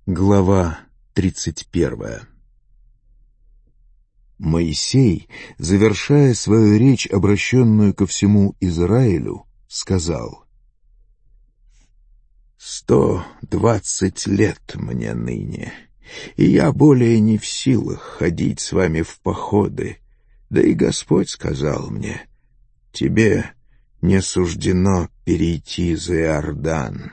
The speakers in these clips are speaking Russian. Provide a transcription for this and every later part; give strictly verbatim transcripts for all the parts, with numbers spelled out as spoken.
Глава тридцать первая. Моисей, завершая свою речь, обращенную ко всему Израилю, сказал: «Сто двадцать лет мне ныне, и я более не в силах ходить с вами в походы, да и Господь сказал мне: тебе не суждено перейти за Иордан.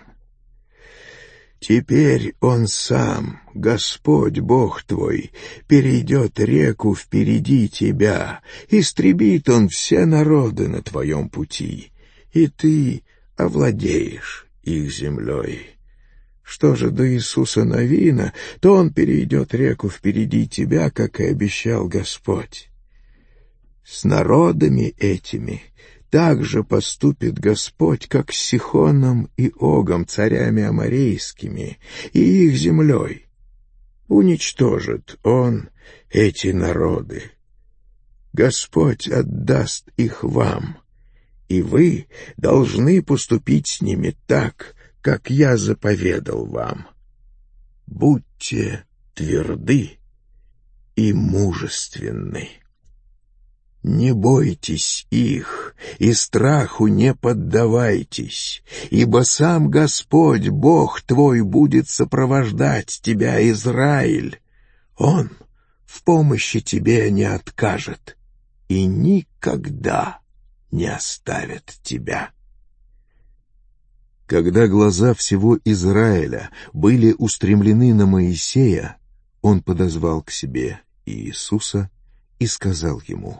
Теперь Он сам, Господь Бог твой, перейдет реку впереди тебя, истребит Он все народы на твоем пути, и ты овладеешь их землей. Что же до Иисуса Навина, то Он перейдет реку впереди тебя, как и обещал Господь. С народами этими так же поступит Господь, как с Сихоном и Огом, царями аморейскими, и их землей. Уничтожит Он эти народы. Господь отдаст их вам, и вы должны поступить с ними так, как я заповедал вам. Будьте тверды и мужественны. Не бойтесь их, и страху не поддавайтесь, ибо сам Господь, Бог твой, будет сопровождать тебя, Израиль. Он в помощи тебе не откажет и никогда не оставит тебя». Когда глаза всего Израиля были устремлены на Моисея, он подозвал к себе Иисуса и сказал ему: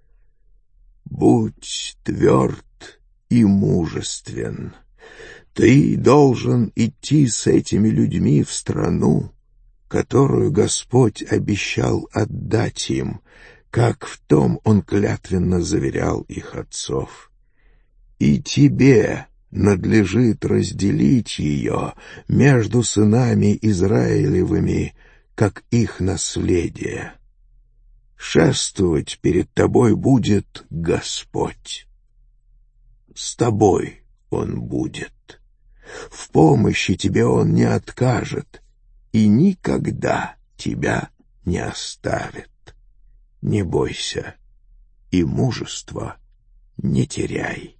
«Будь тверд и мужествен. Ты должен идти с этими людьми в страну, которую Господь обещал отдать им, как в том Он клятвенно заверял их отцов. И тебе надлежит разделить ее между сынами Израилевыми, как их наследие. Шествовать перед тобой будет Господь. С тобой Он будет. В помощи тебе Он не откажет и никогда тебя не оставит. Не бойся и мужества не теряй».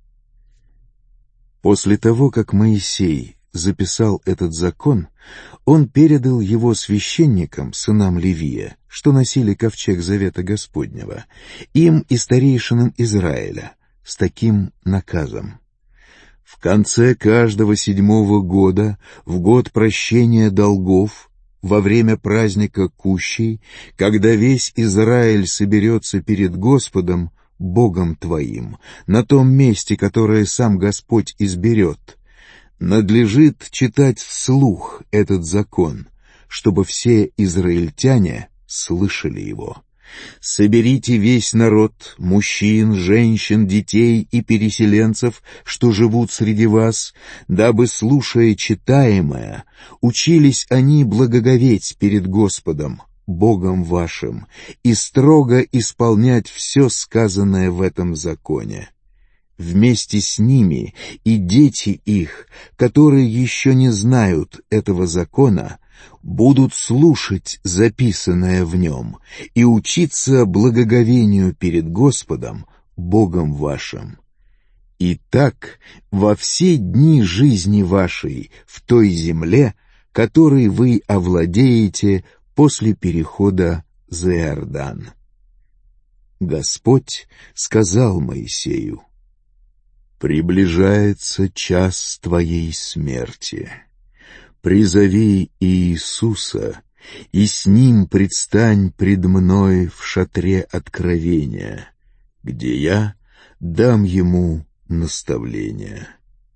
После того, как Моисей записал этот закон, он передал его священникам, сынам Левия, что носили ковчег завета Господнего, им и старейшинам Израиля, с таким наказом: в конце каждого седьмого года, в год прощения долгов, во время праздника Кущей, когда весь Израиль соберется перед Господом, Богом твоим, на том месте, которое сам Господь изберет, надлежит читать вслух этот закон, чтобы все израильтяне слышали его. Соберите весь народ, мужчин, женщин, детей и переселенцев, что живут среди вас, дабы, слушая читаемое, учились они благоговеть перед Господом, Богом вашим, и строго исполнять все сказанное в этом законе. Вместе с ними и дети их, которые еще не знают этого закона, будут слушать записанное в нем и учиться благоговению перед Господом, Богом вашим. И так во все дни жизни вашей в той земле, которой вы овладеете после перехода за Иордан. Господь сказал Моисею: «Приближается час твоей смерти. Призови Иисуса, и с Ним предстань пред Мной в шатре откровения, где я дам Ему наставление».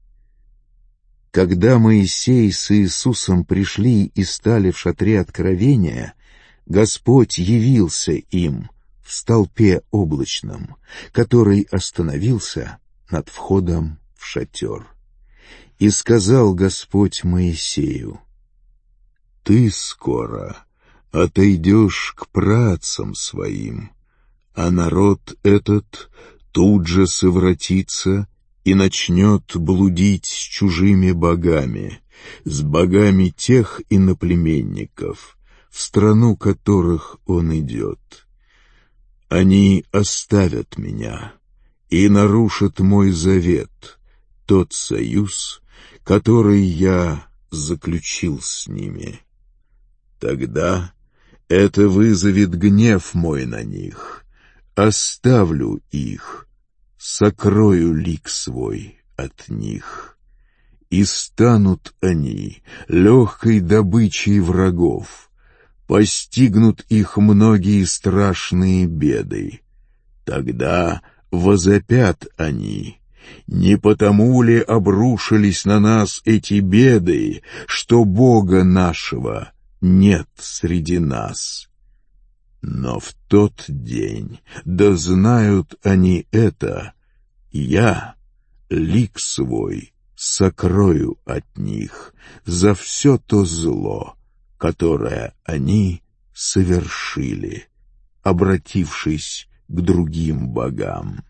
Когда Моисей с Иисусом пришли и стали в шатре откровения, Господь явился им в столпе облачном, который остановился над входом в шатер. И сказал Господь Моисею: «Ты скоро отойдешь к працам своим, а народ этот тут же совратится и начнет блудить с чужими богами, с богами тех иноплеменников, в страну которых он идет. Они оставят меня и нарушат мой завет, тот союз, который я заключил с ними. Тогда это вызовет гнев мой на них. Оставлю их, сокрою лик свой от них. И станут они легкой добычей врагов, постигнут их многие страшные беды. Тогда возопят они: не потому ли обрушились на нас эти беды, что Бога нашего нет среди нас? Но в тот день, да знают они это, я лик свой сокрою от них за все то зло, которое они совершили, обратившись к другим богам.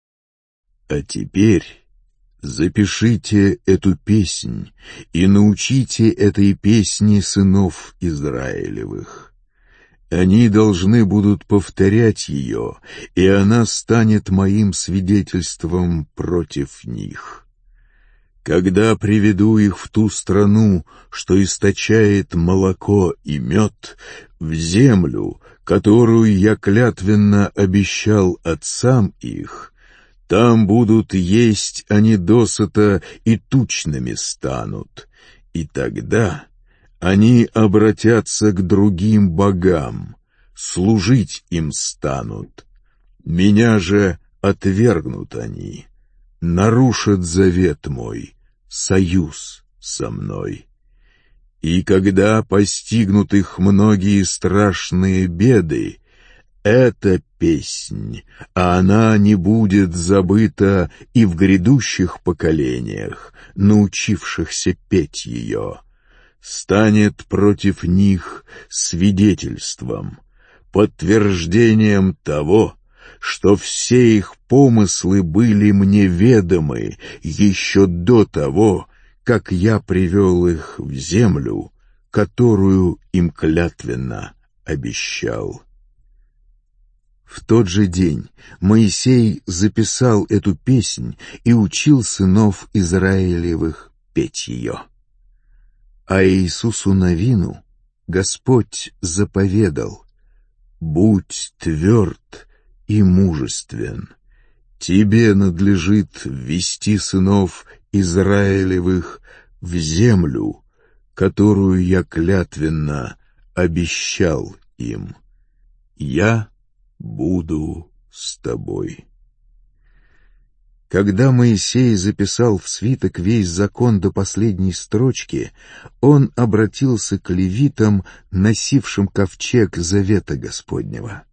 А теперь запишите эту песнь и научите этой песне сынов Израилевых. Они должны будут повторять ее, и она станет моим свидетельством против них. Когда приведу их в ту страну, что источает молоко и мед, в землю, которую я клятвенно обещал отцам их, там будут есть они досыта и тучными станут, и тогда они обратятся к другим богам, служить им станут. Меня же отвергнут они, нарушат завет мой, союз со мной. И когда постигнут их многие страшные беды, эта песнь, а она не будет забыта и в грядущих поколениях, научившихся петь ее, станет против них свидетельством, подтверждением того, что все их помыслы были мне ведомы еще до того, как я привел их в землю, которую им клятвенно обещал. В тот же день Моисей записал эту песнь и учил сынов Израилевых петь ее. А Иисусу Навину Господь заповедал: «Будь тверд и мужествен. Тебе надлежит ввести сынов Израилевых в землю, которую я клятвенно обещал им. Я буду с тобой». Когда Моисей записал в свиток весь закон до последней строчки, он обратился к левитам, носившим ковчег завета Господнего.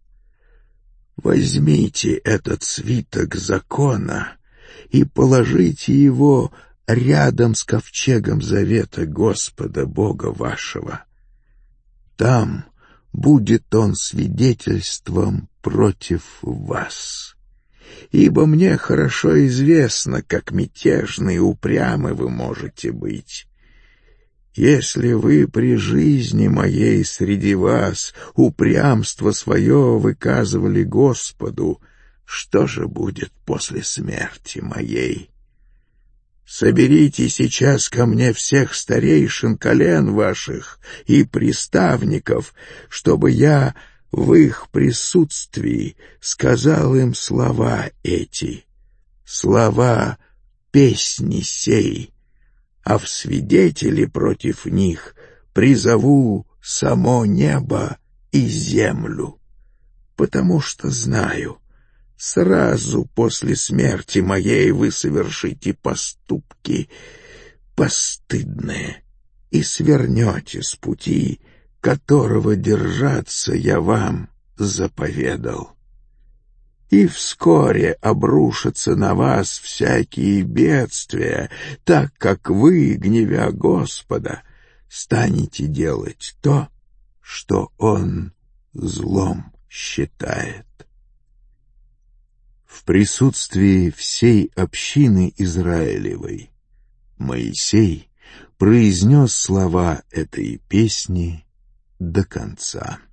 «Возьмите этот свиток закона и положите его рядом с ковчегом завета Господа Бога вашего. Там будет он свидетельством против вас. Ибо мне хорошо известно, как мятежны и упрямы вы можете быть. Если вы при жизни моей среди вас упрямство свое выказывали Господу, что же будет после смерти моей? Соберите сейчас ко мне всех старейшин колен ваших и приставников, чтобы я в их присутствии сказал им слова эти, слова песни сей, а в свидетели против них призову само небо и землю, потому что знаю, сразу после смерти моей вы совершите поступки постыдные и свернете с пути, которого держаться я вам заповедал. И вскоре обрушатся на вас всякие бедствия, так как вы, гневя Господа, станете делать то, что Он злом считает». В присутствии всей общины Израилевой Моисей произнес слова этой песни до конца.